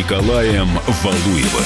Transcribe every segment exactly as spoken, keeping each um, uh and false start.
Николаем Валуевым.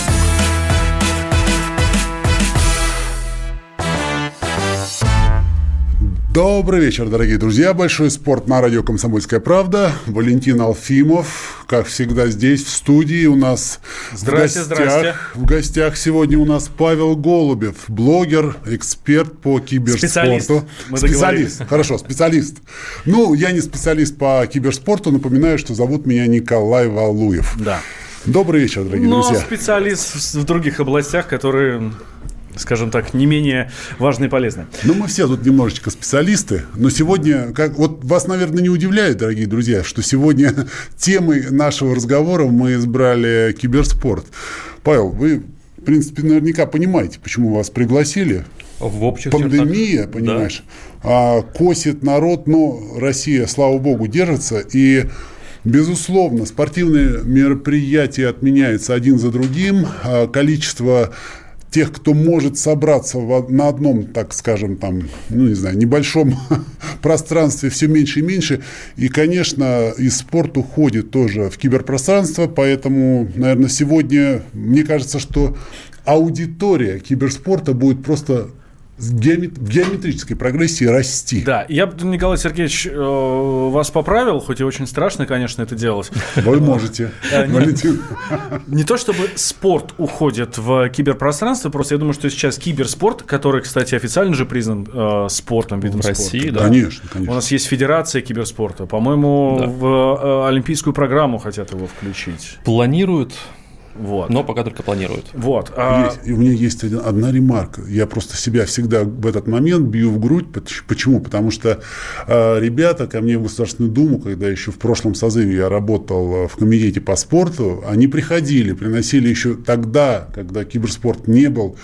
Добрый вечер, дорогие друзья. Большой спорт на радио «Комсомольская правда». Валентин Алфимов, как всегда, здесь, в студии. У нас здрасте, в, гостях, здрасте. в гостях сегодня у нас Павел Голубев, блогер, эксперт по киберспорту. Специалист. Мы специалист. Хорошо, специалист. Ну, я не специалист по киберспорту. Напоминаю, что зовут меня Николай Валуев. Да. Добрый вечер, дорогие Но друзья. Специалист в других областях, которые, скажем так, не менее важны и полезны. Ну, мы все тут немножечко специалисты, но сегодня, как, вот вас, наверное, не удивляет, дорогие друзья, что сегодня темой нашего разговора мы избрали киберспорт. Павел, вы, в принципе, наверняка понимаете, почему вас пригласили. В общих Пандемия, чертах, понимаешь, да. Косит народ, но Россия, слава богу, держится, и... Безусловно, спортивные мероприятия отменяются один за другим. Количество тех, кто может собраться на одном, так скажем, там, ну, не знаю, небольшом пространстве, все меньше и меньше. И, конечно, и спорт уходит тоже в киберпространство. Поэтому, наверное, сегодня, мне кажется, что аудитория киберспорта будет просто... в геометрической прогрессии расти. Да, я бы, Николай Сергеевич, вас поправил, хоть и очень страшно, конечно, это делать. Вы можете, Валентин. Не то чтобы спорт уходит в киберпространство, просто я думаю, что сейчас киберспорт, который, кстати, официально же признан спортом, видом спорта. В России, да. Конечно, конечно. У нас есть Федерация киберспорта. По-моему, да. в олимпийскую программу хотят его включить. Планируют. Вот. Но пока только планируют. Вот. Есть, и у меня есть один, одна ремарка. Я просто себя всегда в этот момент бью в грудь. Почему? Потому что э, ребята ко мне в Государственную Думу, когда еще в прошлом созыве я работал в комитете по спорту, они приходили, приносили еще тогда, когда киберспорт не был,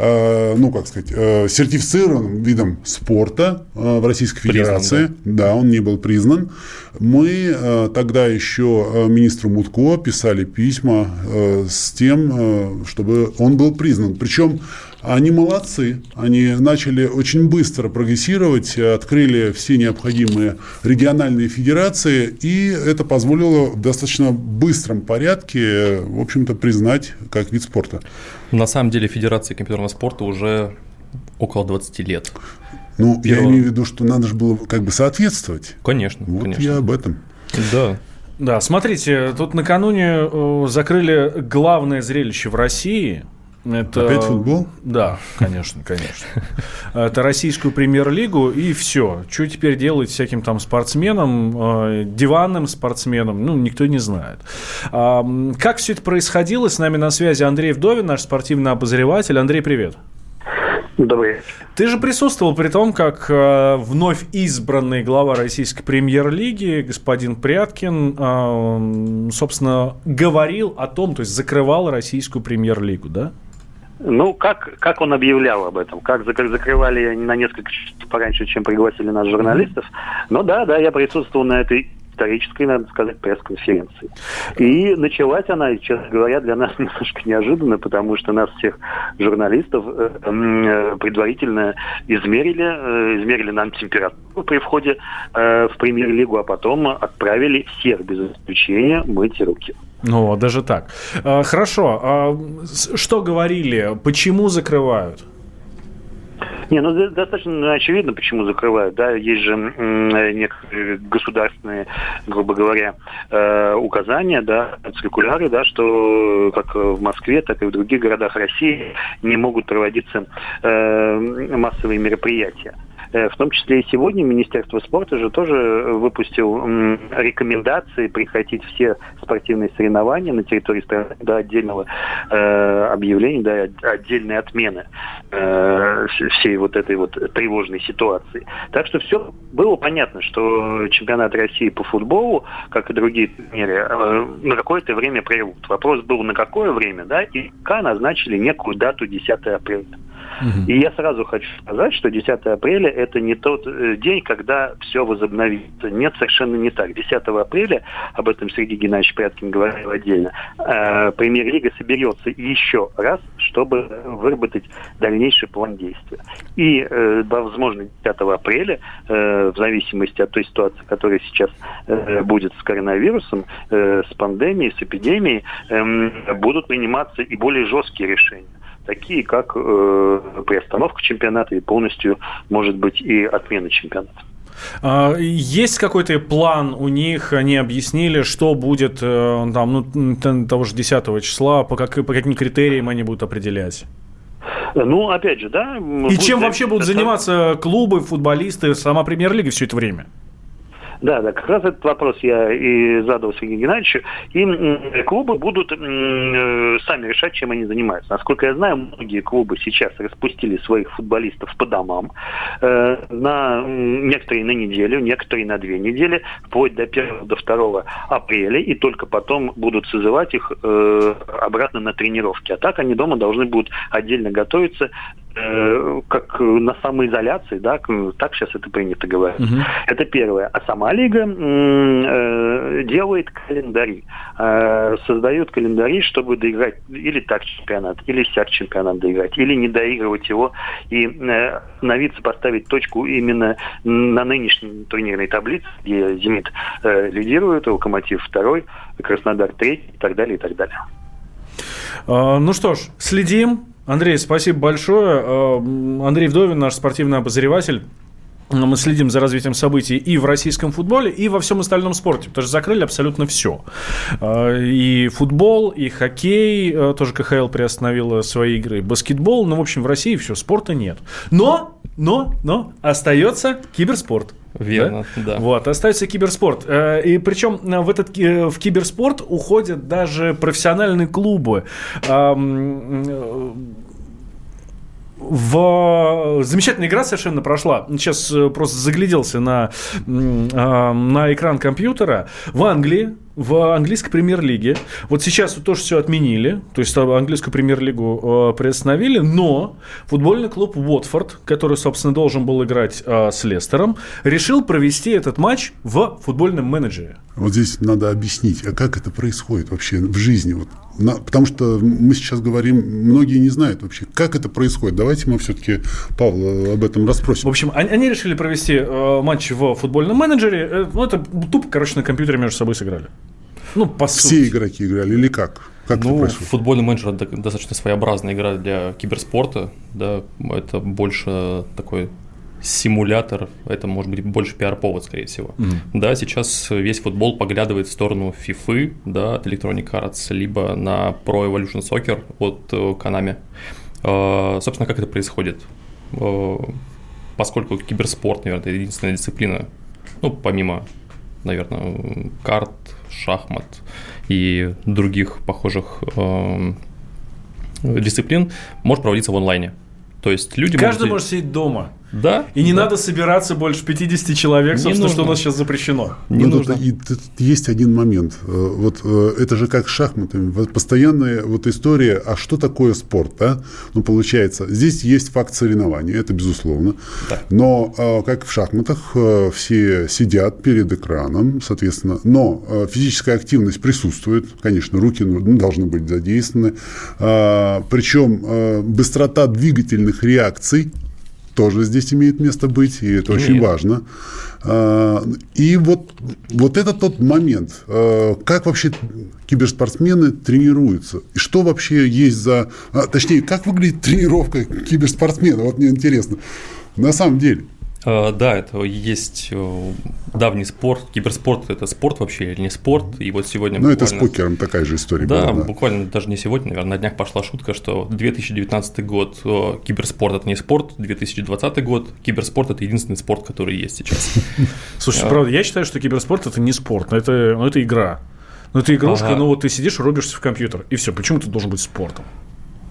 э, ну, как сказать, э, сертифицированным видом спорта э, в Российской Федерации. Признан, да. Да, он не был признан. Мы э, тогда еще э, министру Мутко писали письма э, с тем, чтобы он был признан. Причем они молодцы, они начали очень быстро прогрессировать, открыли все необходимые региональные федерации, и это позволило в достаточно быстром порядке, в общем-то, признать как вид спорта. На самом деле Федерации компьютерного спорта уже около двадцати лет. Ну, Первого... я имею в виду, что надо же было как бы соответствовать. Конечно, вот конечно. Я об этом. Да. Да, смотрите, тут накануне э, закрыли главное зрелище в России. Это... Опять футбол? Да, конечно, конечно. Это российскую премьер-лигу, и все. Что теперь делать всяким там спортсменам, э, диванным спортсменам, ну, никто не знает. А, как все это происходило? С нами на связи Андрей Вдовин, наш спортивный обозреватель. Андрей, привет. Добрый вечер. Ты же присутствовал при том, как э, вновь избранный глава российской премьер-лиги господин Пряткин, э, собственно, говорил о том, то есть закрывал российскую премьер-лигу, да? Ну, как, как он объявлял об этом? Как закрывали на несколько часов пораньше, чем пригласили нас журналистов. Ну да, да, я присутствовал на этой исторической, надо сказать, пресс-конференции. И началась она, честно говоря, для нас немножко неожиданно, потому что нас всех журналистов э, э, предварительно измерили, э, измерили нам температуру при входе э, в премьер-лигу, а потом отправили всех без исключения мыть руки. Ну, даже так. А, хорошо. А что говорили? Почему закрывают? Не, ну достаточно очевидно, почему закрывают. Да, есть же м, некоторые государственные, грубо говоря, э, указания, да, циркуляры, да, что как в Москве, так и в других городах России не могут проводиться э, массовые мероприятия. В том числе и сегодня Министерство спорта же тоже выпустил м, рекомендации прекратить все спортивные соревнования на территории страны до отдельного э, объявления, до отдельной отмены э, всей вот этой вот тревожной ситуации. Так что все было понятно, что чемпионат России по футболу, как и другие турниры, э, на какое-то время прервут. Вопрос был, на какое время, да, и ка назначили некую дату десятого апреля. Угу. И я сразу хочу сказать, что десятое апреля – это не тот день, когда все возобновится. Нет, совершенно не так. десятого апреля, об этом Сергей Геннадьевич Пряткин говорил отдельно, Премьер-лига соберется еще раз, чтобы выработать дальнейший план действия. И, возможно, десятого апреля, в зависимости от той ситуации, которая сейчас будет с коронавирусом, с пандемией, с эпидемией, будут приниматься и более жесткие решения. Такие, как э, приостановка чемпионата и полностью, может быть, и отмена чемпионата. Есть какой-то план у них? Они объяснили, что будет там, ну, того же десятого числа, по, как, по каким критериям они будут определять? Ну, опять же, да. И чем вообще будут заниматься клубы, футболисты, сама Премьер-лига все это время? Да, да, как раз этот вопрос я и задал Сергею Геннадьевичу. И клубы будут сами решать, чем они занимаются. Насколько я знаю, многие клубы сейчас распустили своих футболистов по домам. На, некоторые на неделю, некоторые на две недели, вплоть до первого, до второго апреля. И только потом будут созывать их обратно на тренировки. А так они дома должны будут отдельно готовиться, как на самоизоляции, да, так сейчас это принято говорить. Угу. Это первое. А сама лига э, делает календари, э, создает календари, чтобы доиграть или так чемпионат, или сяк чемпионат доиграть, или не доигрывать его и э, остановиться, поставить точку именно на нынешней турнирной таблице, где «Зенит» э, лидирует, «Локомотив» второй, «Краснодар» третий и так далее, и так далее. А, ну что ж, следим. Андрей, спасибо большое. Андрей Вдовин, наш спортивный обозреватель. Мы следим за развитием событий и в российском футболе, и во всем остальном спорте, потому что закрыли абсолютно все. И футбол, и хоккей, тоже ка ха эл приостановила свои игры, и баскетбол, ну, в общем, в России все, спорта нет. Но, но, но остается киберспорт. Верно, да? да. Вот, остается киберспорт. И причем в этот в киберспорт уходят даже профессиональные клубы. В... Замечательная игра совершенно прошла. Сейчас просто загляделся на, на экран компьютера. В Англии, в английской премьер-лиге. Вот сейчас вот тоже все отменили. То есть английскую премьер-лигу приостановили. Но футбольный клуб Уотфорд, который, собственно, должен был играть с Лестером, решил провести этот матч в футбольном менеджере. Вот здесь надо объяснить, а как это происходит вообще в жизни. Вот, на, потому что мы сейчас говорим, многие не знают вообще, как это происходит. Давайте мы все-таки Павла об этом расспросим. В общем, они, они решили провести э, матч в футбольном менеджере. Э, ну, это тупо, короче, на компьютере между собой сыграли. Ну, по Все сути. игроки играли или как? Как ну, футбольный менеджер – это достаточно своеобразная игра для киберспорта. Да, это больше такой симулятор, это может быть больше пиар-повод, скорее всего. Mm-hmm. Да, сейчас весь футбол поглядывает в сторону FIFA, да, от Electronic Arts, либо на Pro Evolution Soccer от Konami. Uh, собственно, как это происходит? Uh, поскольку киберспорт, наверное, это единственная дисциплина, ну, помимо, наверное, карт, шахмат и других похожих uh, дисциплин, может проводиться в онлайне. То есть люди Каждый может... может сидеть дома. Да. И не да. надо собираться больше пятьдесят человек, Не собственно, нужно. что у нас сейчас запрещено. Не вот нужно. Это, и, тут есть один момент. Вот это же как с шахматами. Вот постоянная вот история, а что такое спорт? Да? Ну, получается, здесь есть факт соревнований, это безусловно. Да. Но, как в шахматах, все сидят перед экраном, соответственно. Но физическая активность присутствует. Конечно, руки должны быть задействованы. Причем быстрота двигательных реакций тоже здесь имеет место быть, и это имеет. Очень важно. И вот, вот это тот момент, как вообще киберспортсмены тренируются, и что вообще есть за... Точнее, как выглядит тренировка киберспортсмена, вот мне интересно, на самом деле. Да, это есть давний спорт. Киберспорт – это спорт вообще или не спорт? И вот сегодня Ну, буквально... это с покером такая же история да, была. Да, буквально даже не сегодня, наверное, на днях пошла шутка, что две тысячи девятнадцатый год киберспорт – это не спорт, две тысячи двадцатый год киберспорт – это единственный спорт, который есть сейчас. Слушай, правда, я считаю, что киберспорт – это не спорт, но это, но это игра. Ну, это игрушка, ага. ну вот ты сидишь, рубишься в компьютер, и все. Почему это должен быть спортом?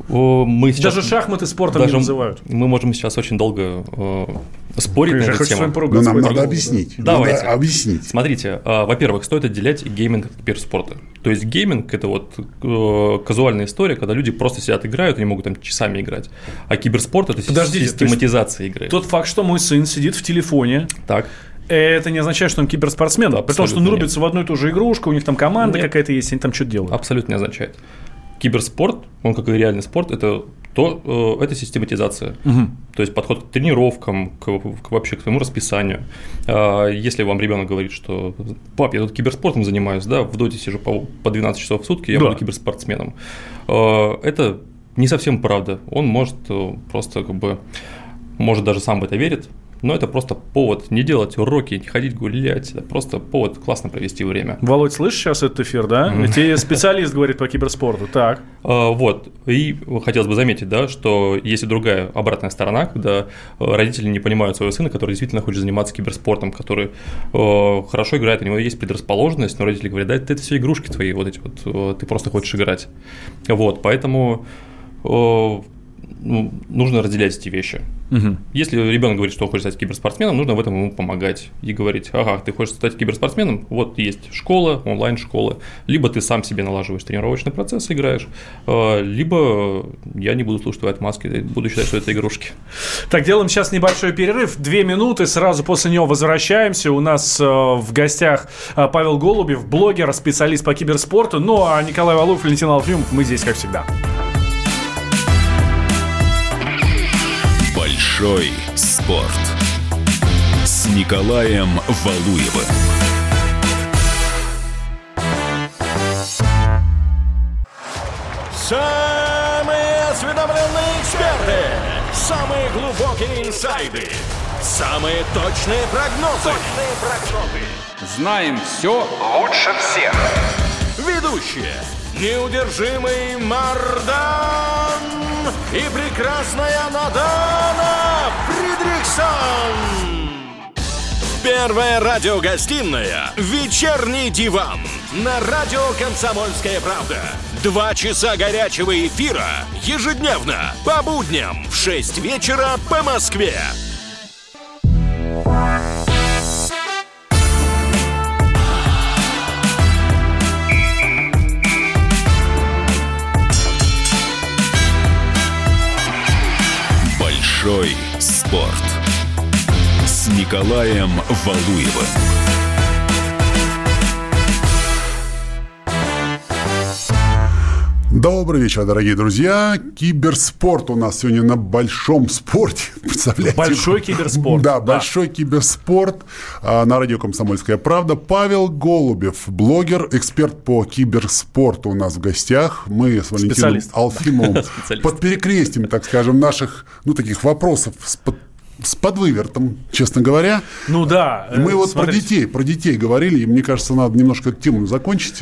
Мы сейчас, даже шахматы спортом даже не называют. Мы можем сейчас очень долго э, спорить на эту тему. Но нам надо объяснить. Давайте. Надо объяснить. Смотрите, э, во-первых, стоит отделять гейминг от киберспорта. То есть гейминг – это вот э, казуальная история, когда люди просто сидят, играют, они могут там часами играть. А киберспорт – это Подождите, систематизация игры. Тот факт, что мой сын сидит в телефоне. Так. Это не означает, что он киберспортсмен, да, потому что он рубится в одну и ту же игрушку, у них там команда нет. какая-то есть, они там что-то делают. Абсолютно не означает. Киберспорт, он как и реальный спорт, это, то, это систематизация. Угу. То есть подход к тренировкам, к, к, вообще к своему расписанию. Если вам ребенок говорит, что пап, я тут киберспортом занимаюсь, да, в доте сижу по, по двенадцать часов в сутки, я да. буду киберспортсменом. Это не совсем правда. Он может просто как бы, может даже сам в это верит. Но это просто повод не делать уроки, не ходить гулять. Это просто повод классно провести время. Володь, слышишь сейчас этот эфир, да? Тебе специалист говорит по киберспорту. Так. А, вот. И хотелось бы заметить, да, что есть и другая обратная сторона, когда родители не понимают своего сына, который действительно хочет заниматься киберспортом, который э, хорошо играет, у него есть предрасположенность, но родители говорят, да, это, это все игрушки твои, вот эти вот, ты просто хочешь играть. Вот, поэтому э, ну, нужно разделять эти вещи. Угу. Если ребенок говорит, что он хочет стать киберспортсменом, нужно в этом ему помогать и говорить, ага, ты хочешь стать киберспортсменом, вот есть школа, онлайн-школа, либо ты сам себе налаживаешь тренировочный процесс, играешь, либо я не буду слушать твои отмазки, буду считать, что это игрушки. Так, делаем сейчас небольшой перерыв, две минуты, сразу после него возвращаемся. У нас в гостях Павел Голубев, блогер, специалист по киберспорту, ну а Николай Валуев, Валентин Алфимов, мы здесь, как всегда. Большой спорт с Николаем Валуевым. Самые осведомленные эксперты, самые глубокие инсайды, самые точные прогнозы. Точные прогнозы. Знаем все лучше всех. Ведущие: неудержимый Мардан и прекрасная Надана Фридрихсон. Первая радиогостинная «Вечерний диван» на радио «Комсомольская правда». Два часа горячего эфира ежедневно по будням в шесть вечера по Москве. Большой спорт с Николаем Валуевым. Добрый вечер, дорогие друзья. Киберспорт у нас сегодня на большом спорте. Представляете? Большой киберспорт. Да, да, большой киберспорт. На радио «Комсомольская правда». Павел Голубев, блогер, эксперт по киберспорту у нас в гостях. Мы с Валентином Алфимовым под перекрестием, так скажем, наших, ну, таких вопросов с под С подвывертом, честно говоря. Ну да. Мы вот смотрите. про детей, про детей говорили, и мне кажется, надо немножко эту тему закончить.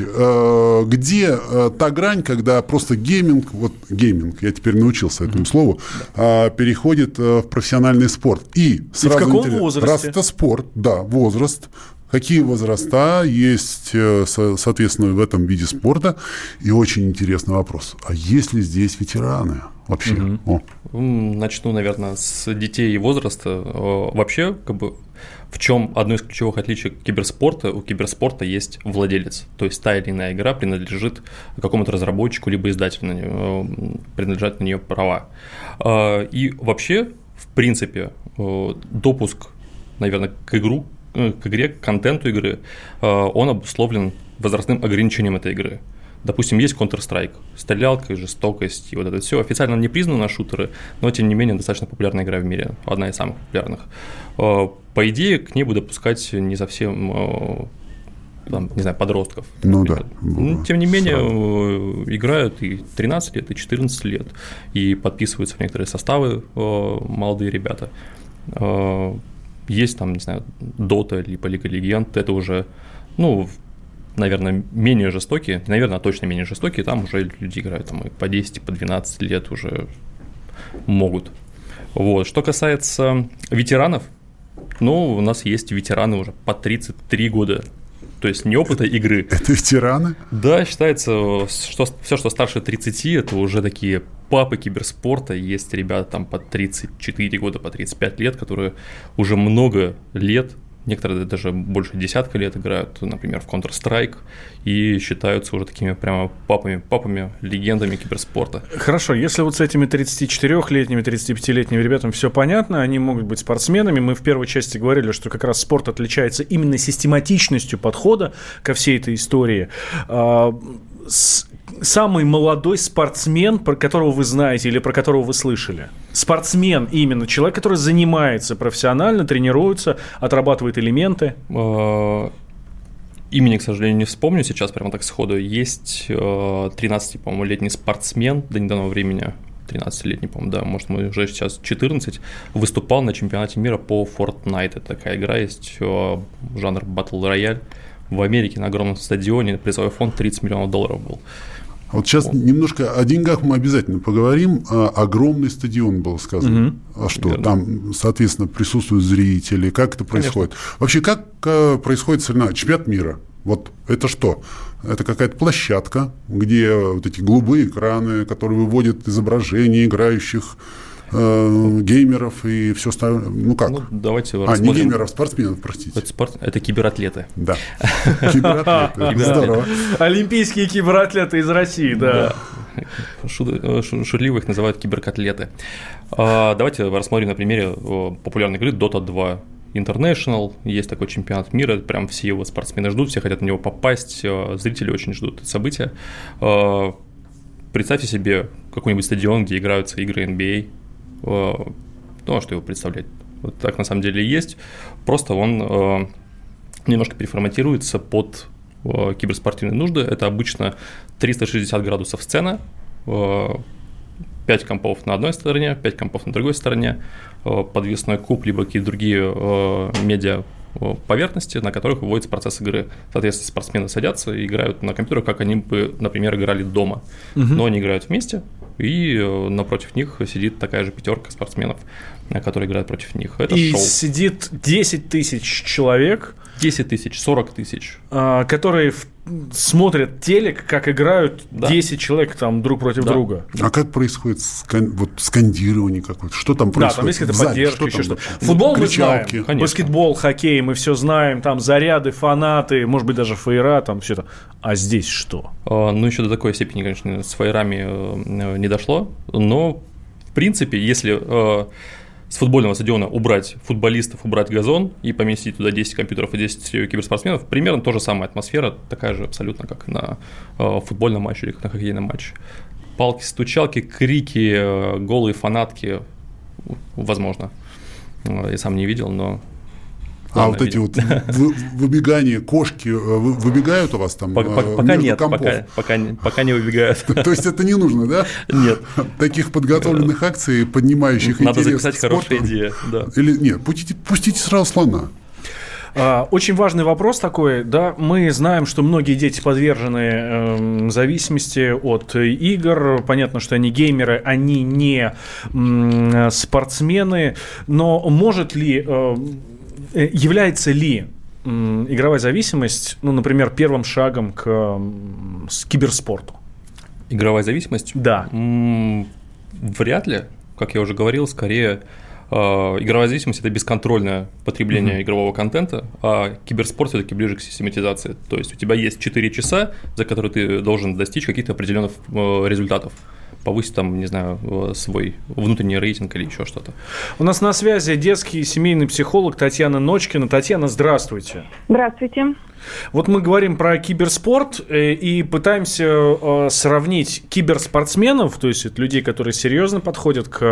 Где та грань, когда просто гейминг, вот гейминг, я теперь научился этому mm-hmm. слову, да. переходит в профессиональный спорт. И сразу и в каком интересно, возрасте? Раз это спорт, да, возраст. Какие возраста есть, соответственно, в этом виде спорта? И очень интересный вопрос. А есть ли здесь ветераны вообще? Угу. О. Начну, наверное, с детей и возраста. Вообще, как бы, в чем одно из ключевых отличий киберспорта? У киберспорта есть владелец. То есть та или иная игра принадлежит какому-то разработчику, либо издателю, на нее, принадлежат на нее права. И вообще, в принципе, допуск, наверное, к игру, к игре, к контенту игры, он обусловлен возрастным ограничением этой игры. Допустим, есть Counter-Strike, стрелялка, жестокость и вот это все. Официально не признано шутеры, но, тем не менее, достаточно популярная игра в мире, одна из самых популярных. По идее, к ней будут допускать не совсем, там, не знаю, подростков. Ну да. Ну, тем не менее, сразу играют и тринадцать лет, и четырнадцать лет, и подписываются в некоторые составы молодые ребята. Есть там, не знаю, Dota, либо Лига Легенд, это уже, ну, наверное, менее жестокие, наверное, точно менее жестокие, там уже люди играют там, и по десять, и по двенадцать лет уже могут. Вот. Что касается ветеранов, ну, у нас есть ветераны уже по тридцать три года то есть не опыта игры. Это ветераны? Да, считается, что все, что старше тридцати, это уже такие папы киберспорта. Есть ребята там по тридцать четыре года, по тридцать пять лет, которые уже много лет, некоторые даже больше десятка лет играют, например, в Counter-Strike, и считаются уже такими прямо папами, папами, легендами киберспорта. Хорошо, если вот с этими тридцатичетырёхлетними, тридцатипятилетними ребятами все понятно, они могут быть спортсменами. Мы в первой части говорили, что как раз спорт отличается именно систематичностью подхода ко всей этой истории. Самый молодой спортсмен, про которого вы знаете или про которого вы слышали? Спортсмен именно, человек, который занимается профессионально, тренируется, отрабатывает элементы? Имени, к сожалению, не вспомню сейчас прямо так сходу. Есть тринадцати, по-моему, летний спортсмен до недавнего времени, тринадцатилетний, по-моему, да, может, мы уже сейчас четырнадцать, выступал на чемпионате мира по Fortnite. Это такая игра есть, жанр Battle Royale. В Америке на огромном стадионе призовой фонд тридцать миллионов долларов был. Вот сейчас вот. Немножко о деньгах мы обязательно поговорим. А, огромный стадион был сказано. Угу. А что? Верно. Там, соответственно, присутствуют зрители. Как это происходит? Конечно. Вообще, как а, происходит соревнование? Чемпионат мира. Вот это что? Это какая-то площадка, где вот эти голубые экраны, которые выводят изображения играющих э, геймеров и все остальное. Ну как? Ну, давайте а, не геймеров, спортсменов, простите. Это, спорт... это кибератлеты. Да. Кибератлеты. Здорово. Олимпийские кибератлеты из России, да. Шутливо их называют киберкотлеты. Давайте рассмотрим на примере популярной игры дота два. International, есть такой чемпионат мира, прям все его спортсмены ждут, все хотят на него попасть, зрители очень ждут это событие. Представьте себе какой-нибудь стадион, где играются игры эн би эй, ну, а что его представлять? Вот так на самом деле и есть, просто он немножко переформатируется под киберспортивные нужды, это обычно триста шестьдесят градусов сцена, пять компов на одной стороне, пять компов на другой стороне, подвесной куб, либо какие-то другие э, медиа поверхности, на которых выводится процесс игры. Соответственно, спортсмены садятся и играют на компьютерах, как они бы, например, играли дома. Угу. Но они играют вместе, и э, напротив них сидит такая же пятерка спортсменов, которые играют против них. Это и шоу. Сидит десять тысяч человек. десять тысяч, сорок тысяч. Которые в смотрят телек, как играют да. десять человек там друг против да. друга. А как происходит скан... вот, скандирование какое-то? Что там происходит? Да, там есть какая-то поддержка, что еще что-то. Футбол мы знаем, конечно. Баскетбол, хоккей, мы все знаем, там заряды, фанаты, может быть, даже фаера, там все это. А здесь что? А, ну, еще до такой степени, конечно, с фаерами не дошло, но, в принципе, если... с футбольного стадиона убрать футболистов, убрать газон и поместить туда десять компьютеров и десять киберспортсменов, примерно та же самая атмосфера, такая же абсолютно, как на э, футбольном матче или как на хоккейном матче. Палки, стучалки, крики, э, голые фанатки, возможно. Я сам не видел, но... А вот эти вот выбегания, кошки выбегают у вас там пока нет, пока не выбегают. То есть это не нужно, да? Нет. Таких подготовленных акций, поднимающих интерес к спорту. Надо записать хорошую идею, да. Или нет, пустите сразу слона. Очень важный вопрос такой, да, мы знаем, что многие дети подвержены э, зависимости от игр, понятно, что они геймеры, они не э, спортсмены, но может ли, э, является ли э, игровая зависимость, ну, например, первым шагом к э, киберспорту? Игровая зависимость? Да. М-м, вряд ли, как я уже говорил, скорее... Игровая зависимость – это бесконтрольное потребление mm-hmm. игрового контента, а киберспорт все-таки ближе к систематизации. То есть у тебя есть четыре часа, за которые ты должен достичь каких-то определенных результатов. Повысить там, не знаю, свой внутренний рейтинг или еще что-то. У нас на связи детский и семейный психолог Татьяна Ночкина. Татьяна, здравствуйте. Здравствуйте. Вот мы говорим про киберспорт и пытаемся сравнить киберспортсменов, то есть это людей, которые серьезно подходят к,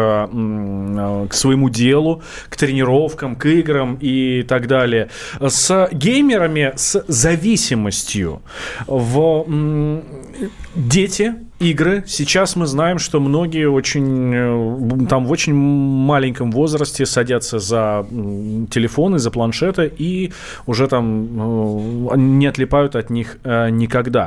к своему делу, к тренировкам, к играм и так далее, с геймерами с зависимостью. В дети, игры. Сейчас мы знаем, что многие очень, там в очень маленьком возрасте садятся за телефоны, за планшеты и уже там не отлипают от них никогда.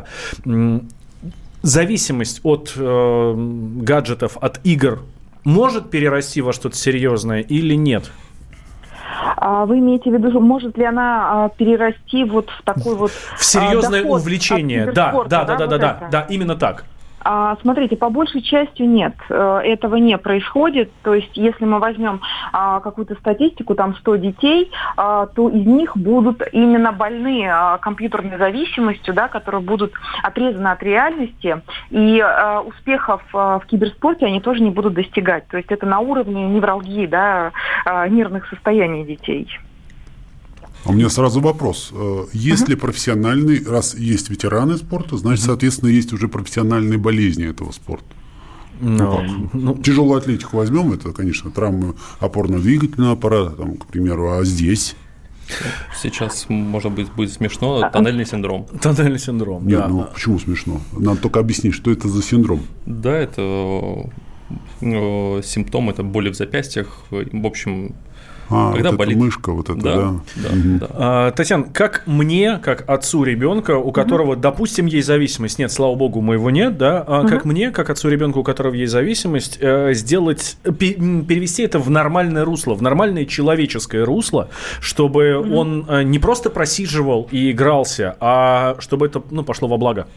Зависимость от э, гаджетов, от игр может перерасти во что-то серьезное или нет? Вы имеете в виду, может ли она перерасти вот в такой вот... В серьезное увлечение, да, да, да, да, да, да, да, именно так. Смотрите, по большей части нет, этого не происходит. То есть, если мы возьмем какую-то статистику, там сто детей, то из них будут именно больные компьютерной зависимостью, да, которые будут отрезаны от реальности, и успехов в киберспорте они тоже не будут достигать. То есть, это на уровне невралгии, да, нервных состояний детей. У меня сразу вопрос. Есть ли профессиональный, раз есть ветераны спорта, значит, соответственно, есть уже профессиональные болезни этого спорта? No, ну, no. Тяжелую атлетику возьмем, это, конечно, травмы опорно-двигательного аппарата, там, к примеру, а здесь? Сейчас, может быть, будет смешно, тоннельный синдром. Тоннельный синдром, Нет, да. ну почему смешно? Надо только объяснить, что это за синдром. Да, это симптом, это боли в запястьях, в общем... А, когда вот болит эта мышка, вот это, да. да. да, угу. да. А, Татьяна, как мне, как отцу ребенка, у которого, угу. допустим, есть зависимость, нет, слава богу, моего нет, да, а угу. как мне, как отцу ребенка, у которого есть зависимость, сделать, перевести это в нормальное русло, в нормальное человеческое русло, чтобы угу. он не просто просиживал и игрался, а чтобы это, ну, пошло во благо?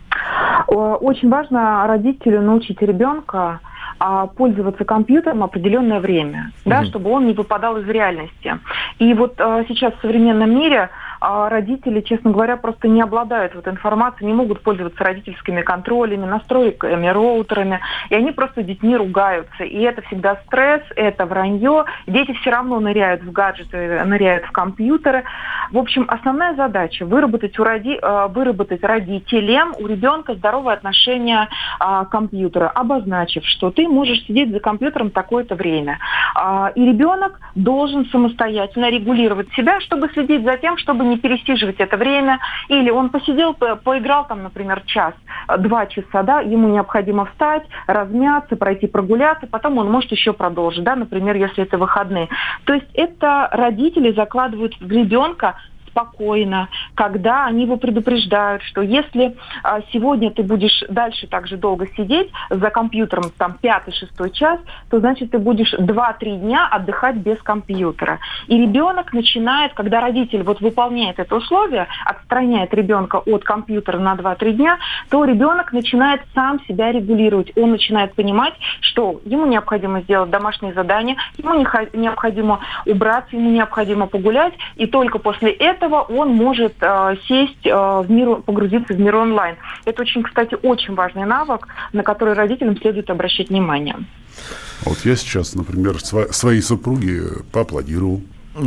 Очень важно родителю научить ребенка пользоваться компьютером определенное время, mm-hmm. да, чтобы он не выпадал из реальности. И вот а, сейчас в современном мире а, родители, честно говоря, просто не обладают вот информацией, не могут пользоваться родительскими контролями, настройками, роутерами, и они просто с детьми ругаются. И это всегда стресс, это вранье. Дети все равно ныряют в гаджеты, ныряют в компьютеры. В общем, основная задача выработать у роди... выработать родителям, у ребенка здоровое отношение а, к компьютеру, обозначив, что ты можешь сидеть за компьютером такое-то время. А, и ребенок должен самостоятельно регулировать себя, чтобы следить за тем, чтобы не пересиживать это время. Или он посидел, по- поиграл там, например, час, два часа, да, ему необходимо встать, размяться, пройти прогуляться, потом он может еще продолжить, да, например, если это выходные. То есть это родители закладывают в ребенка спокойно, когда они его предупреждают, что если а, сегодня ты будешь дальше так же долго сидеть за компьютером, там, пятый-шестой час, то, значит, ты будешь два-три дня отдыхать без компьютера. И ребенок начинает, когда родитель вот выполняет это условие, отстраняет ребенка от компьютера на два-три дня, то ребенок начинает сам себя регулировать. Он начинает понимать, что ему необходимо сделать домашнее задание, ему необходимо убраться, ему необходимо погулять, и только после этого он может э, сесть э, в мир, погрузиться в мир онлайн. Это очень, кстати, очень важный навык, на который родителям следует обращать внимание. Вот я сейчас, например, сво- своей супруге поаплодировал.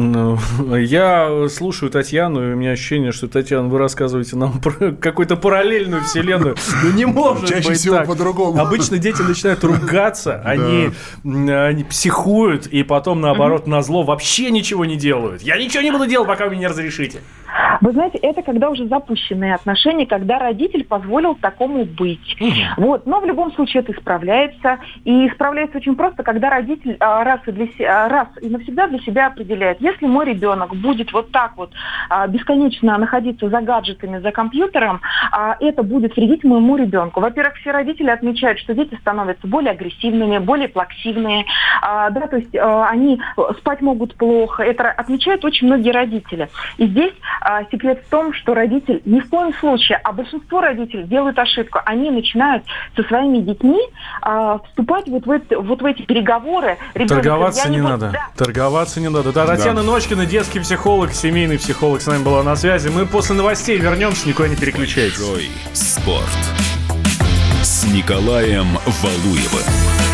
Я слушаю Татьяну, и у меня ощущение, что, Татьяна, вы рассказываете нам про какую-то параллельную вселенную. Ну, не может Чаще быть всего так. по-другому. Обычно дети начинают ругаться, они, они психуют, и потом, наоборот, назло вообще ничего не делают. Я ничего не буду делать, пока вы мне не разрешите. Вы знаете, это когда уже запущенные отношения, когда родитель позволил такому быть. Угу. Вот. Но в любом случае это исправляется. И исправляется очень просто, когда родитель а, раз, и для, раз и навсегда для себя определяет, если мой ребенок будет вот так вот а, бесконечно находиться за гаджетами, за компьютером, а, это будет вредить моему ребенку. Во-первых, все родители отмечают, что дети становятся более агрессивными, более плаксивные, а, да, то есть а, они спать могут плохо. Это отмечают очень многие родители. И здесь а, секрет в том, что родитель ни в коем случае, а большинство родителей делают ошибку. Они начинают со своими детьми а, вступать вот в, это, вот в эти переговоры. Ребенок, Торговаться не, не буду... надо. Да. Торговаться не надо. Да, Татьяна Да. Ночкина, детский психолог, семейный психолог, с нами была на связи. Мы после новостей вернемся, никуда не переключайтесь. Джой Спорт с Николаем Валуевым.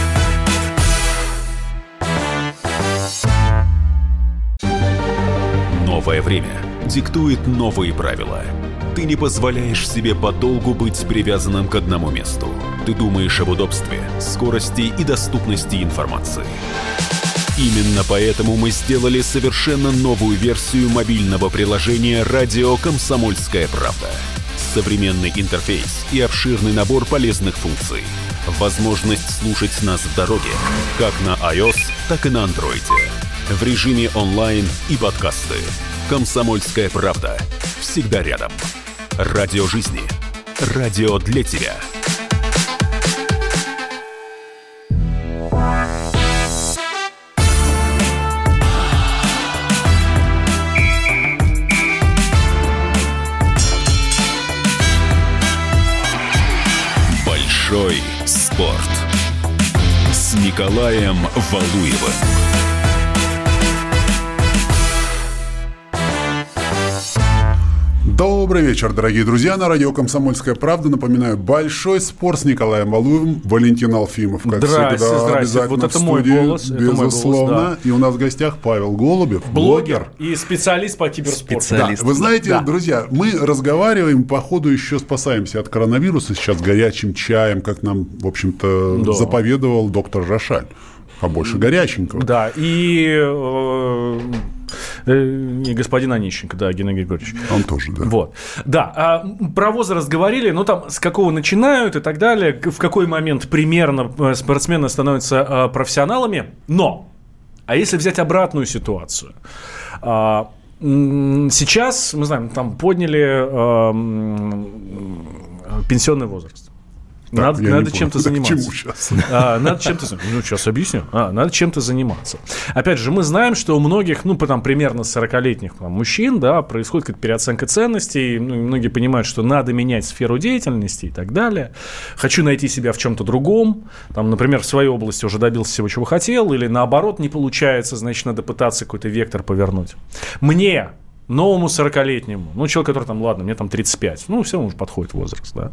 Новое время диктует новые правила. Ты не позволяешь себе подолгу быть привязанным к одному месту. Ты думаешь об удобстве, скорости и доступности информации. Именно поэтому мы сделали совершенно новую версию мобильного приложения «Радио Комсомольская правда». Современный интерфейс и обширный набор полезных функций. Возможность слушать нас в дороге, как на iOS, так и на Android. В режиме онлайн и подкасты. «Комсомольская правда». Всегда рядом. Радио жизни. Радио для тебя. Большой спорт с Николаем Валуевым. Добрый вечер, дорогие друзья. На радио «Комсомольская правда». Напоминаю, большой спорт с Николаем Валуевым, Валентин Алфимов. Как здрасте, всегда, здрасте. обязательно Вот это в мой студии, голос. безусловно. Это мой голос, да. И у нас в гостях Павел Голубев, блогер, блогер и специалист по киберспорту. Специалист. Да. Вы знаете, да. друзья, мы разговариваем, по ходу еще спасаемся от коронавируса сейчас горячим чаем, как нам, в общем-то, да. заповедовал доктор Рошаль. Побольше горяченького. Да, и, э, э, и господин Онищенко, да, Геннадий Григорьевич. Он тоже, да. Вот. Да, а, про возраст говорили, ну там с какого начинают и так далее, в какой момент примерно спортсмены становятся а, профессионалами, но, а если взять обратную ситуацию, а, сейчас, мы знаем, там подняли а, пенсионный возраст. Так, надо надо чем-то заниматься. А, надо чем-то заниматься. Ну, сейчас объясню. А, надо чем-то заниматься. Опять же, мы знаем, что у многих, ну, там, примерно сорокалетних там, мужчин, да, происходит какая-то переоценка ценностей. Ну, многие понимают, что надо менять сферу деятельности и так далее. Хочу найти себя в чем-то другом. Там, например, в своей области уже добился всего, чего хотел. Или наоборот, не получается, значит, надо пытаться какой-то вектор повернуть. Мне, новому сорокалетнему, ну, человек, который там, ладно, мне там тридцать пять, ну, все, уже подходит возраст, да.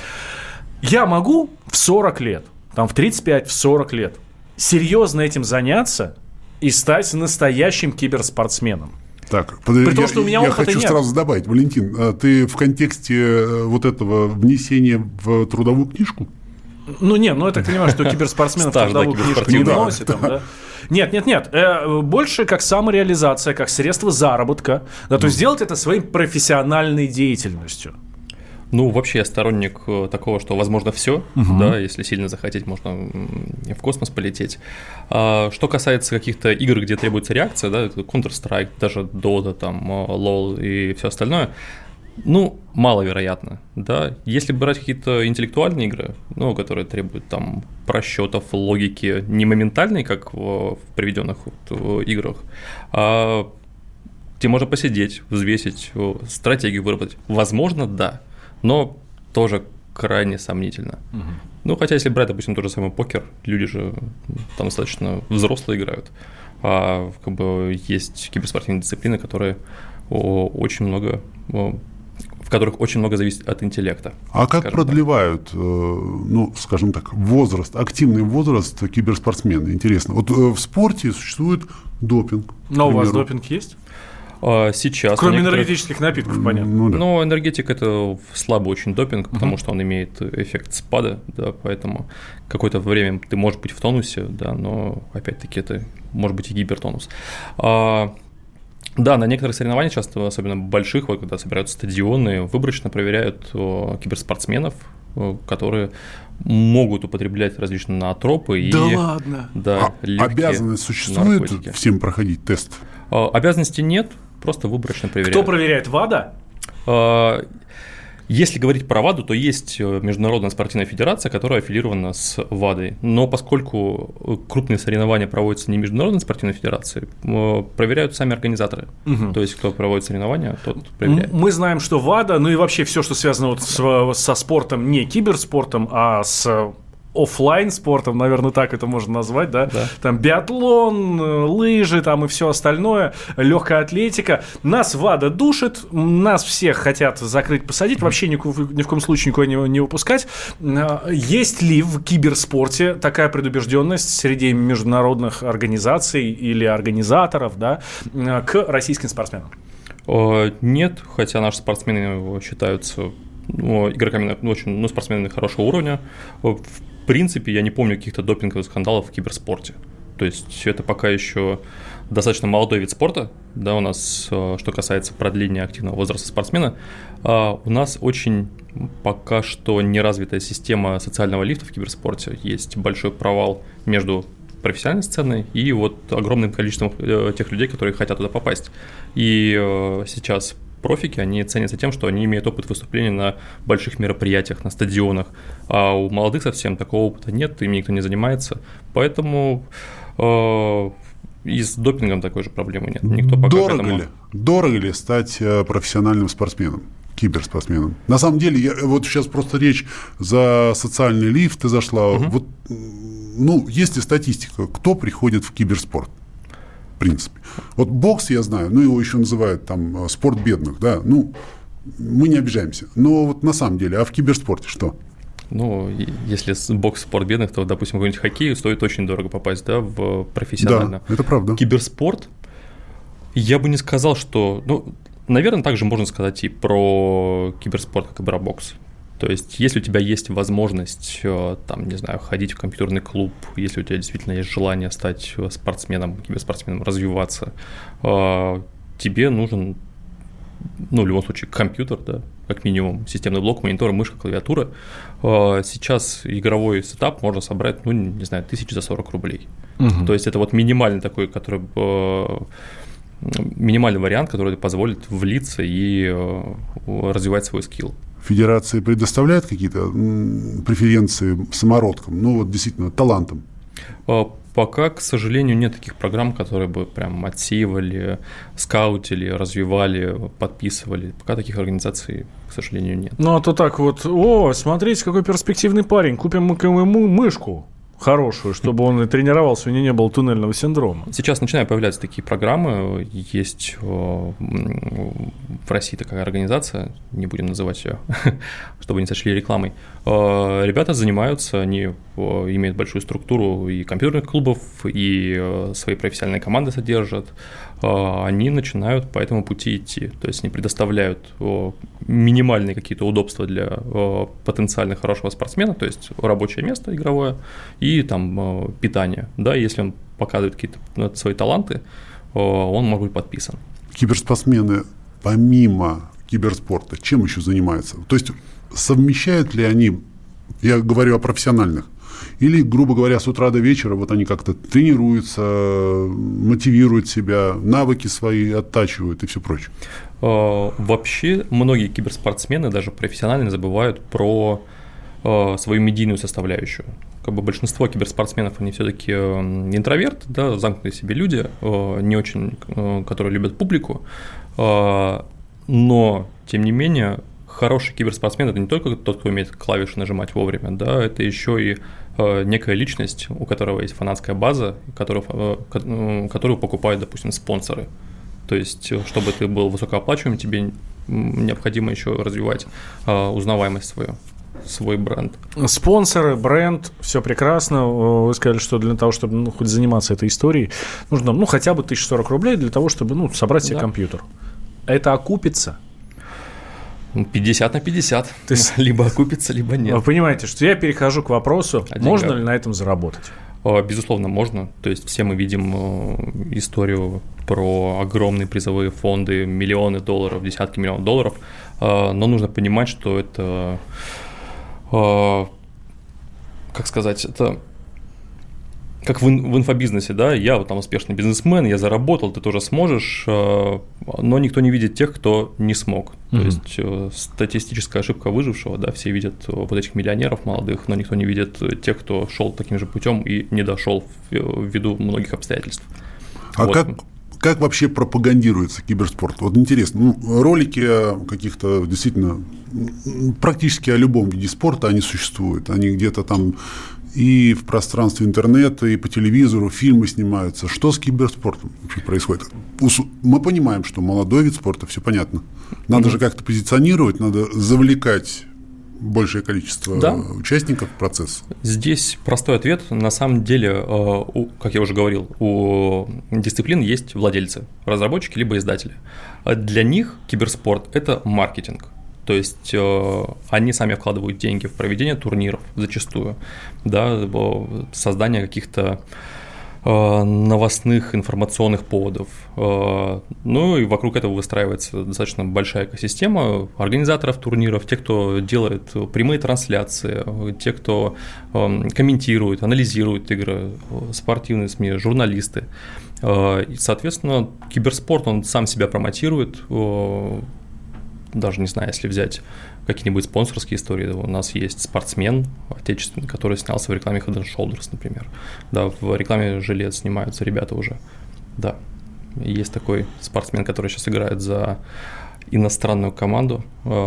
Я могу в сорок лет, там в тридцать пять, в сорок лет серьезно этим заняться и стать настоящим киберспортсменом. Так, подожди, При том, я, что у меня я опыта хочу нет. сразу добавить, Валентин, ты в контексте вот этого внесения в трудовую книжку? Ну, нет, ну это, понимаешь, что киберспортсменов трудовую книжку не вносит. Нет, нет, нет. Больше как самореализация, как средство заработка. Да, то есть сделать это своей профессиональной деятельностью. Ну, вообще я сторонник такого, что возможно все, угу. да, если сильно захотеть, можно в космос полететь. А что касается каких-то игр, где требуется реакция, да, Counter-Strike, даже Dota, там, лол и все остальное, ну, маловероятно, да. Если брать какие-то интеллектуальные игры, ну, которые требуют там просчетов, логики, не моментальной, как в, в приведенных вот, играх, а где можно посидеть, взвесить, стратегию выработать, возможно, да. Но тоже крайне сомнительно. Угу. Ну, хотя, если брать, допустим, тот же самый покер, люди же там достаточно взрослые играют. А как бы есть киберспортивные дисциплины, которые о, очень много, о, в которых очень много зависит от интеллекта. А как продлевают, так. ну, скажем так, возраст, активный возраст киберспортсмена? Интересно. Вот в спорте существует допинг. Но у вас допинг есть? Сейчас. Кроме некоторых... энергетических напитков, понятно. Ну, да. Но энергетик – это слабый очень допинг, потому uh-huh. что он имеет эффект спада, да, поэтому какое-то время ты можешь быть в тонусе, да, но опять-таки это может быть и гипертонус. А, да, на некоторых соревнованиях, часто, особенно больших, вот, когда собираются стадионы, выборочно проверяют о, киберспортсменов, о, которые могут употреблять различные ноотропы. Да и, ладно? Да, а обязанность существует наркотики. Всем проходить тест? А, обязанности нет. Просто выборочно проверяют. Кто проверяет? ВАДА? Если говорить про ВАДу, то есть Международная спортивная федерация, которая аффилирована с ВАДой. Но поскольку крупные соревнования проводятся не Международной спортивной федерацией, проверяют сами организаторы. Угу. То есть, кто проводит соревнования, тот проверяет. Мы знаем, что ВАДа, ну и вообще все, что связано вот с, со спортом, не киберспортом, а с... офлайн спортом, наверное, так это можно назвать, да? да. Там биатлон, лыжи, там и все остальное, легкая атлетика. Нас ВАДА душит, нас всех хотят закрыть, посадить, вообще ни, ни в коем случае никого не, не выпускать. Есть ли в киберспорте такая предубежденность среди международных организаций или организаторов, да, к российским спортсменам? Нет, хотя наши спортсмены считаются ну, игроками, ну, очень, ну, спортсменами хорошего уровня. В принципе, я не помню каких-то допинговых скандалов в киберспорте. То есть это пока еще достаточно молодой вид спорта. Да, у нас, что касается продления активного возраста спортсмена, у нас очень пока что неразвитая система социального лифта в киберспорте. Есть большой провал между профессиональной сценой и вот огромным количеством тех людей, которые хотят туда попасть. И сейчас профики, они ценятся тем, что они имеют опыт выступления на больших мероприятиях, на стадионах, а у молодых совсем такого опыта нет, ими никто не занимается, поэтому э, и с допингом такой же проблемы нет. Никто пока Дорого к этому... ли? Дорого ли стать профессиональным спортсменом? киберспортсменам? На самом деле, я, вот сейчас просто речь за социальный лифт ты зашла. Угу. Вот, ну, есть ли статистика, кто приходит в киберспорт? В принципе. Вот бокс я знаю, ну, его еще называют там спорт бедных, да, ну, мы не обижаемся. Но вот на самом деле, а в киберспорте что? Ну, если бокс спорт бедных, то, допустим, какой-нибудь хоккей стоит очень дорого попасть, да, в профессионально. Да, это правда. Киберспорт, я бы не сказал, что... Ну, наверное, также можно сказать и про киберспорт, как и про бокс. То есть, если у тебя есть возможность, там, не знаю, ходить в компьютерный клуб, если у тебя действительно есть желание стать спортсменом, киберспортсменом, развиваться, тебе нужен, ну, в любом случае, компьютер, да, как минимум, системный блок, монитор, мышка, клавиатура. Сейчас игровой сетап можно собрать, ну, не знаю, тысяч за сорок рублей. Угу. То есть, это вот минимальный такой, который... минимальный вариант, который позволит влиться и развивать свой скилл. Федерации предоставляют какие-то преференции самородкам, ну вот действительно талантам? Пока, к сожалению, нет таких программ, которые бы прям отсеивали, скаутили, развивали, подписывали. Пока таких организаций, к сожалению, нет. Ну а то так вот, о, смотрите, какой перспективный парень, купим мы ему мышку хорошую, чтобы он и тренировался, у него не было туннельного синдрома. Сейчас начинают появляться такие программы. Есть в России такая организация, не будем называть ее, чтобы не сочли рекламой. Ребята занимаются, они имеют большую структуру и компьютерных клубов, и свои профессиональные команды содержат. Они начинают по этому пути идти. То есть они предоставляют минимальные какие-то удобства для потенциально хорошего спортсмена, то есть рабочее место игровое и там питание. Да, если он показывает какие-то свои таланты, он может быть подписан. Киберспортсмены помимо киберспорта чем еще занимаются? То есть совмещают ли они, я говорю о профессиональных, или, грубо говоря, с утра до вечера вот они как-то тренируются, мотивируют себя, навыки свои оттачивают и все прочее? Вообще многие киберспортсмены, даже профессионально, забывают про свою медийную составляющую. Как бы большинство киберспортсменов, они все-таки интроверты, да, замкнутые себе люди, не очень, которые любят публику, но, тем не менее, хороший киберспортсмен – это не только тот, кто умеет клавиши нажимать вовремя, да, это еще и некая личность, у которого есть фанатская база, которую, которую покупают, допустим, спонсоры. То есть, чтобы ты был высокооплачиваем, тебе необходимо еще развивать узнаваемость свою, свой бренд. Спонсоры, бренд, все прекрасно. Вы сказали, что для того, чтобы ну, хоть заниматься этой историей, нужно ну, хотя бы тысяча сорок рублей для того, чтобы ну, собрать себе да. компьютер. Это окупится? пятьдесят на пятьдесят. То есть, либо окупится, либо нет. Вы понимаете, что я перехожу к вопросу, можно ли на этом заработать? Безусловно, можно. То есть все мы видим историю про огромные призовые фонды, миллионы долларов, десятки миллионов долларов, но нужно понимать, что это, как сказать, это как в, в инфобизнесе, да, я вот там успешный бизнесмен, я заработал, ты тоже сможешь, но никто не видит тех, кто не смог. Mm-hmm. То есть статистическая ошибка выжившего, да, все видят вот этих миллионеров молодых, но никто не видит тех, кто шел таким же путем и не дошел ввиду многих обстоятельств. А вот. как, как вообще пропагандируется киберспорт? Вот интересно, ну, ролики каких-то действительно практически о любом виде спорта, они существуют, они где-то там и в пространстве интернета, и по телевизору фильмы снимаются. Что с киберспортом вообще происходит? Мы понимаем, что молодой вид спорта, все понятно. Надо mm-hmm. же как-то позиционировать, надо завлекать большее количество да. участников процесса. Здесь простой ответ. На самом деле, как я уже говорил, у дисциплин есть владельцы, разработчики либо издатели. Для них киберспорт – это маркетинг. То есть э, они сами вкладывают деньги в проведение турниров зачастую, да, создание каких-то э, новостных информационных поводов. Э, ну и вокруг этого выстраивается достаточно большая экосистема организаторов турниров, те, кто делает прямые трансляции, те, кто э, комментирует, анализирует игры, спортивные СМИ, журналисты. Э, и, соответственно, киберспорт, он сам себя промотирует. Э, Даже не знаю, если взять какие-нибудь спонсорские истории, у нас есть спортсмен отечественный, который снялся в рекламе Head and Shoulders, например. Да, в рекламе жилет снимаются ребята уже. Да, есть такой спортсмен, который сейчас играет за иностранную команду,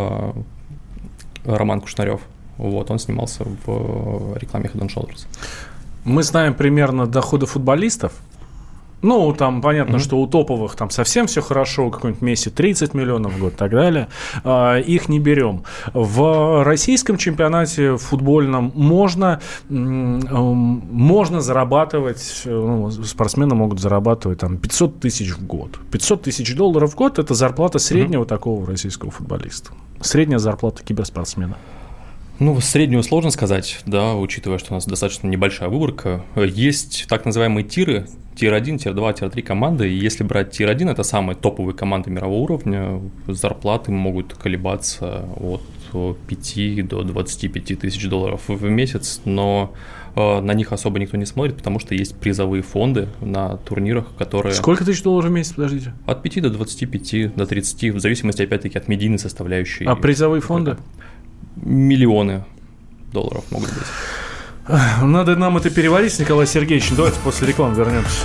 Роман Кушнарев. Вот, он снимался в рекламе Head and Shoulders. Мы знаем примерно доходы футболистов. Ну, там понятно, mm-hmm. что у топовых там совсем все хорошо, какой-нибудь Месси тридцать миллионов в год и так далее. А, их не берем. В российском чемпионате футбольном можно, можно зарабатывать, ну, спортсмены могут зарабатывать там пятьсот тысяч в год. пятьсот тысяч долларов в год – это зарплата среднего mm-hmm. такого российского футболиста. Средняя зарплата киберспортсмена. Ну, среднюю сложно сказать, да, учитывая, что у нас достаточно небольшая выборка. Есть так называемые тиры, тир один, тир два, тир три команды, и если брать тир один, это самые топовые команды мирового уровня, зарплаты могут колебаться от пяти до двадцати пяти тысяч долларов в месяц, но на них особо никто не смотрит, потому что есть призовые фонды на турнирах, которые… Сколько тысяч долларов в месяц, подождите? От пяти до двадцати пяти, до тридцати, в зависимости, опять-таки, от медийной составляющей. А призовые фонды? Миллионы долларов могут быть. Надо нам это переварить, Николай Сергеевич. Давайте после рекламы вернемся.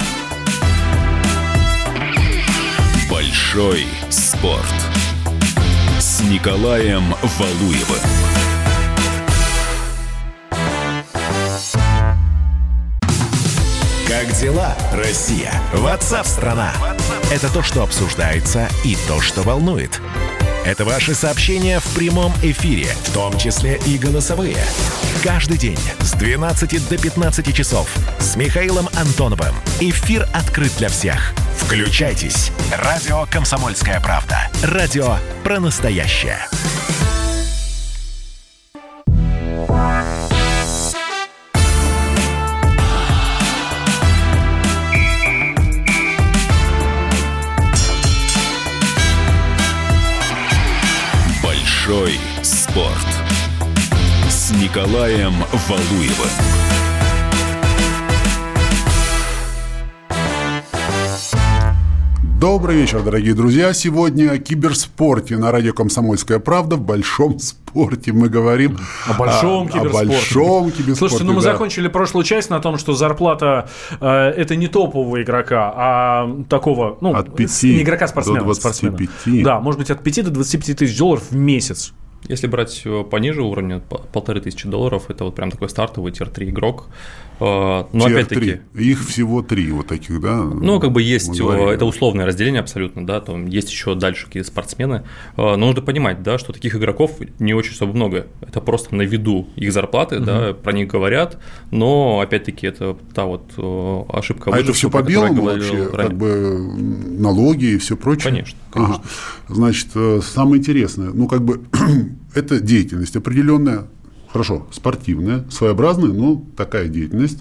Большой спорт с Николаем Валуевым. Как дела, Россия? Ватсап-страна! Это то, что обсуждается, и то, что волнует. Это ваши сообщения в прямом эфире, в том числе и голосовые. Каждый день с двенадцати до пятнадцати часов с Михаилом Антоновым. Эфир открыт для всех. Включайтесь. Радио «Комсомольская правда». Радио про настоящее. Большой спорт с Николаем Валуевым. Добрый вечер, дорогие друзья. Сегодня о киберспорте на радио «Комсомольская правда». В большом спорте мы говорим о большом о, киберспорте. О большом киберспорте. Слушайте, ну мы да. закончили прошлую часть на том, что зарплата э, это не топового игрока, а такого, ну, от пяти не игрока-спортсмена, до двадцати пяти. Спортсмена. Да, может быть, от пяти до двадцати пяти тысяч долларов в месяц. Если брать пониже уровня, полторы тысячи долларов, это вот прям такой стартовый тир три игрок. Но опять-таки… Их всего три вот таких, да? Ну, как бы есть, это условное разделение абсолютно, да, там есть еще дальше какие-то спортсмены, но нужно понимать, да, что таких игроков не очень особо много, это просто на виду их зарплаты, угу. да, про них говорят, но опять-таки это та вот ошибка. А это все по белому вообще, ранее. Как бы налоги и все прочее? Конечно, конечно. Ага. Значит, самое интересное, ну, как бы это деятельность определенная, хорошо, спортивная, своеобразная, но такая деятельность.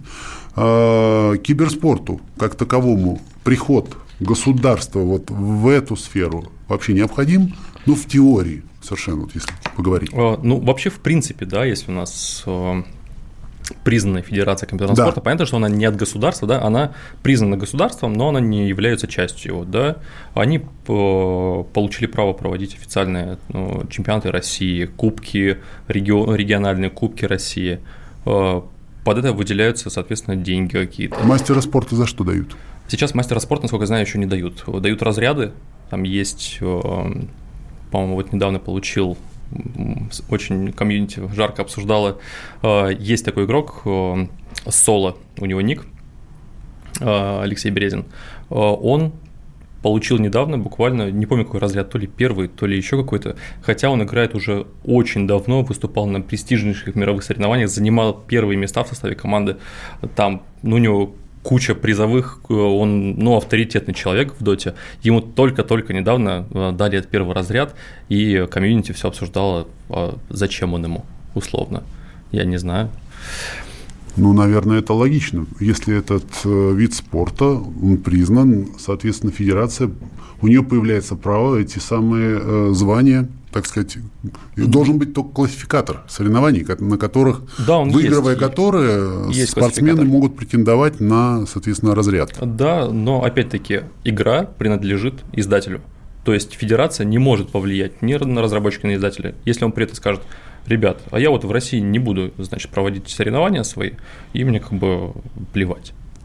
Киберспорту как таковому приход государства вот в эту сферу вообще необходим? Ну, в теории совершенно, вот если поговорить. Ну, вообще, в принципе, да, если у нас признанная Федерация компьютерного да. спорта, понятно, что она не от государства, да, она признана государством, но она не является частью его, да. Они получили право проводить официальные ну, чемпионаты России, кубки, регион, региональные кубки России. Под это выделяются, соответственно, деньги какие-то. Мастера спорта за что дают? Сейчас мастера спорта, насколько я знаю, еще не дают. Дают разряды, там есть, по-моему, вот недавно получил, очень комьюнити жарко обсуждала. Есть такой игрок, Соло, у него ник, Алексей Березин. Он получил недавно, буквально, не помню, какой разряд, то ли первый, то ли еще какой-то, хотя он играет уже очень давно, выступал на престижнейших мировых соревнованиях, занимал первые места в составе команды. Там, ну, у него куча призовых, он, ну, авторитетный человек в доте, ему только-только недавно дали этот первый разряд, и комьюнити все обсуждало, зачем он ему, условно, я не знаю. Ну, наверное, это логично. Если этот вид спорта, он признан, соответственно, федерация, у нее появляется право эти самые звания, так сказать, должен быть только классификатор соревнований, на которых, да, выигрывая есть, которые, есть спортсмены могут претендовать на, соответственно, разряд. Да, но опять-таки игра принадлежит издателю. То есть федерация не может повлиять ни на разработчика, ни на издателя. Если он при этом скажет: ребят, а я вот в России не буду, значит, проводить соревнования свои, и мне как бы плевать.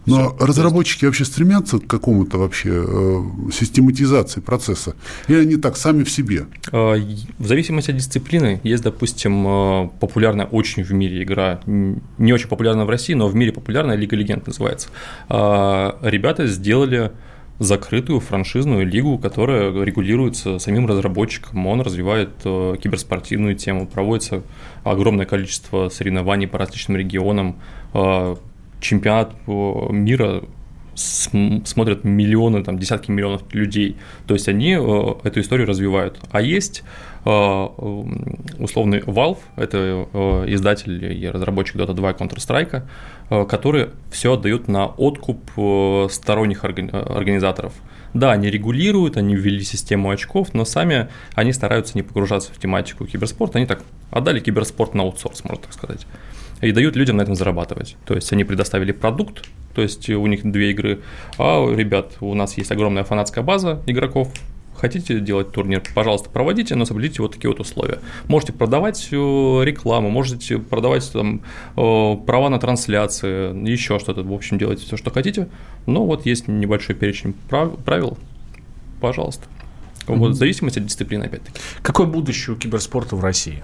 Но все. Разработчики вообще стремятся к какому-то вообще э, систематизации процесса? Или они так, сами в себе? В зависимости от дисциплины есть, допустим, популярная очень в мире игра, не очень популярная в России, но в мире популярная Лига Легенд называется. Ребята сделали закрытую франшизную лигу, которая регулируется самим разработчиком. Он развивает киберспортивную тему, проводится огромное количество соревнований по различным регионам. Чемпионат мира смотрят миллионы, там, десятки миллионов людей. То есть они эту историю развивают. А есть условный Valve, это издатель и разработчик Дота два и Counter-Strike, которые все отдают на откуп сторонних организаторов. Да, они регулируют, они ввели систему очков, но сами они стараются не погружаться в тематику киберспорта. Они так отдали киберспорт на аутсорс, можно так сказать, и дают людям на этом зарабатывать. То есть они предоставили продукт, то есть у них две игры, а, ребят, у нас есть огромная фанатская база игроков, хотите делать турнир, пожалуйста, проводите, но соблюдите вот такие вот условия. Можете продавать рекламу, можете продавать там права на трансляции, еще что-то, в общем, делайте все, что хотите, но вот есть небольшой перечень правил, пожалуйста. Mm-hmm. Вот, в зависимости от дисциплины, опять-таки. Какое будущее у киберспорта в России?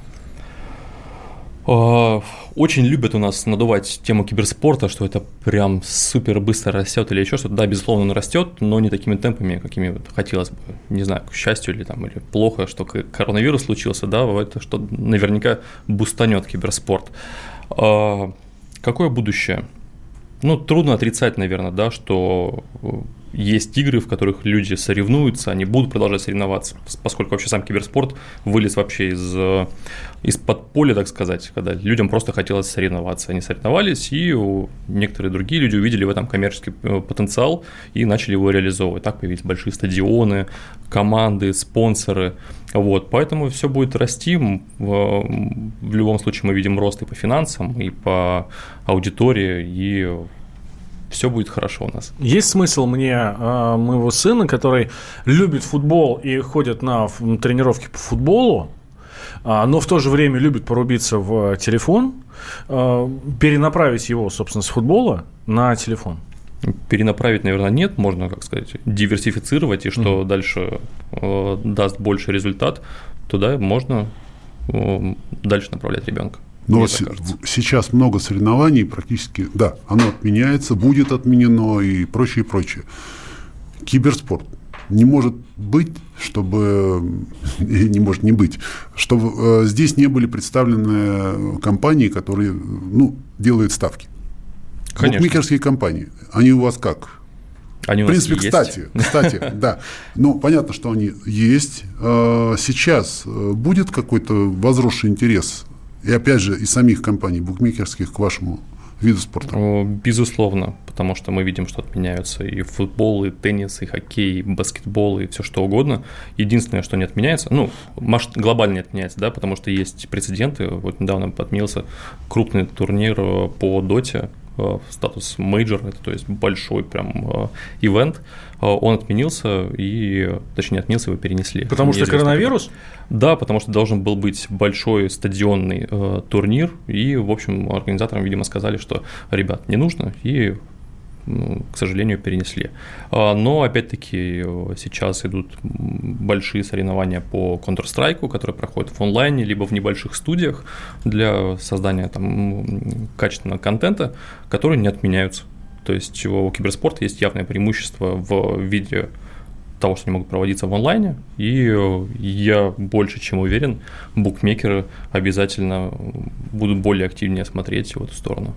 Очень любят у нас надувать тему киберспорта, что это прям супер быстро растет или еще что-то. Да, безусловно, он растет, но не такими темпами, какими вот хотелось бы. Не знаю, к счастью или, там, или плохо, что коронавирус случился, да, это что наверняка бустанет киберспорт. Какое будущее? Ну, трудно отрицать, наверное, да, что есть игры, в которых люди соревнуются, они будут продолжать соревноваться, поскольку вообще сам киберспорт вылез вообще из, из-под поля, так сказать, когда людям просто хотелось соревноваться. Они соревновались, и некоторые другие люди увидели в этом коммерческий потенциал и начали его реализовывать. Так появились большие стадионы, команды, спонсоры. Вот, поэтому все будет расти. В любом случае мы видим рост и по финансам, и по аудитории, и все будет хорошо у нас. Есть смысл мне э, моего сына, который любит футбол и ходит на тренировки по футболу, э, но в то же время любит порубиться в телефон, э, перенаправить его, собственно, с футбола на телефон? Перенаправить, наверное, нет, можно, как сказать, диверсифицировать, и что mm-hmm. дальше э, даст больше результат, туда можно э, дальше направлять ребенка. Но с- сейчас много соревнований, практически, да, оно отменяется, будет отменено и прочее, и прочее. Киберспорт не может быть, чтобы, не может не быть, чтобы э, здесь не были представлены компании, которые, ну, делают ставки. Конечно. Букмекерские компании, они у вас как? Они в принципе, кстати, кстати, да. Ну, понятно, что они есть. Сейчас будет какой-то возросший интерес, и опять же, и самих компаний букмекерских к вашему виду спорта? Безусловно, потому что мы видим, что отменяются и футбол, и теннис, и хоккей, и баскетбол, и все что угодно. Единственное, что не отменяется, ну, глобально не отменяется, да, потому что есть прецеденты. Вот недавно отменился крупный турнир по доте, статус мейджор, это то есть большой прям ивент, он отменился, и, точнее, отменился, его перенесли. Потому что коронавирус? Да, потому что должен был быть большой стадионный э, турнир, и, в общем, организаторам, видимо, сказали, что, ребят, не нужно, и, ну, к сожалению, перенесли. Но, опять-таки, сейчас идут большие соревнования по Counter-Strike, которые проходят в онлайне, либо в небольших студиях для создания там качественного контента, которые не отменяются. То есть у киберспорта есть явное преимущество в виде того, что они могут проводиться в онлайне, и я больше чем уверен, букмекеры обязательно будут более активнее смотреть в эту сторону.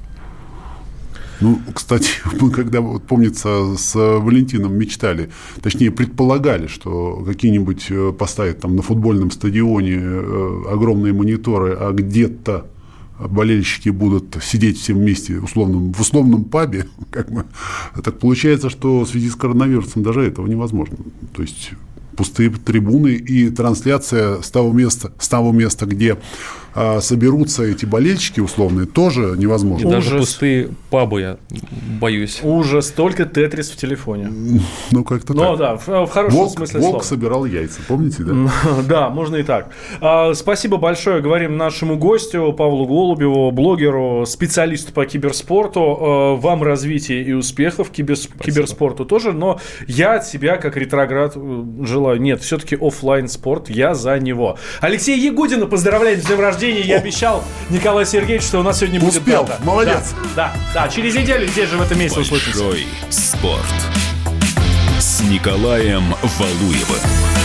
Ну, кстати, мы когда, вот, помнится, с Валентином мечтали, точнее, предполагали, что какие-нибудь поставят там на футбольном стадионе огромные мониторы, а где-то болельщики будут сидеть все вместе в условном, в условном пабе, как мы. Так получается, что в связи с коронавирусом даже этого невозможно. То есть пустые трибуны и трансляция с того места, с того места, где а, соберутся эти болельщики условные, тоже невозможно. И даже пустые пабы, я боюсь. Ужас, только тетрис в телефоне. Ну, как-то Ну, так. да, в, в хорошем волк, смысле волк слова. собирал яйца, помните, да? Да, можно и так. А, спасибо большое, говорим нашему гостю Павлу Голубеву, блогеру, специалисту по киберспорту. А, вам развития и успехов, киберс... киберспорту тоже, но я от себя, как ретроград, желаю. Нет, все-таки офлайн спорт, я за него. Алексея Ягудина поздравляем с днем рождения. Я обещал Николаю Сергеевичу, что у нас сегодня будет Успел, дата. молодец. Да, да, да, через неделю здесь же в этом месте услышимся. Большой спорт с Николаем Валуевым.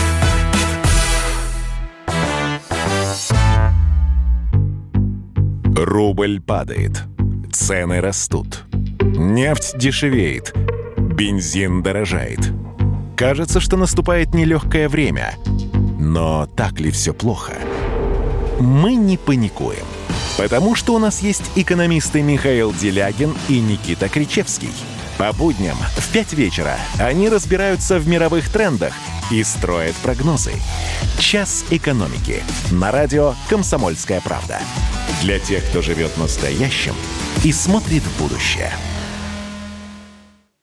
Рубль падает, цены растут, нефть дешевеет, бензин дорожает. Кажется, что наступает нелегкое время. Но так ли все плохо? Мы не паникуем, потому что у нас есть экономисты Михаил Делягин и Никита Кричевский. По будням в пять вечера они разбираются в мировых трендах и строят прогнозы. «Час экономики» на радио «Комсомольская правда». Для тех, кто живет настоящим и смотрит в будущее.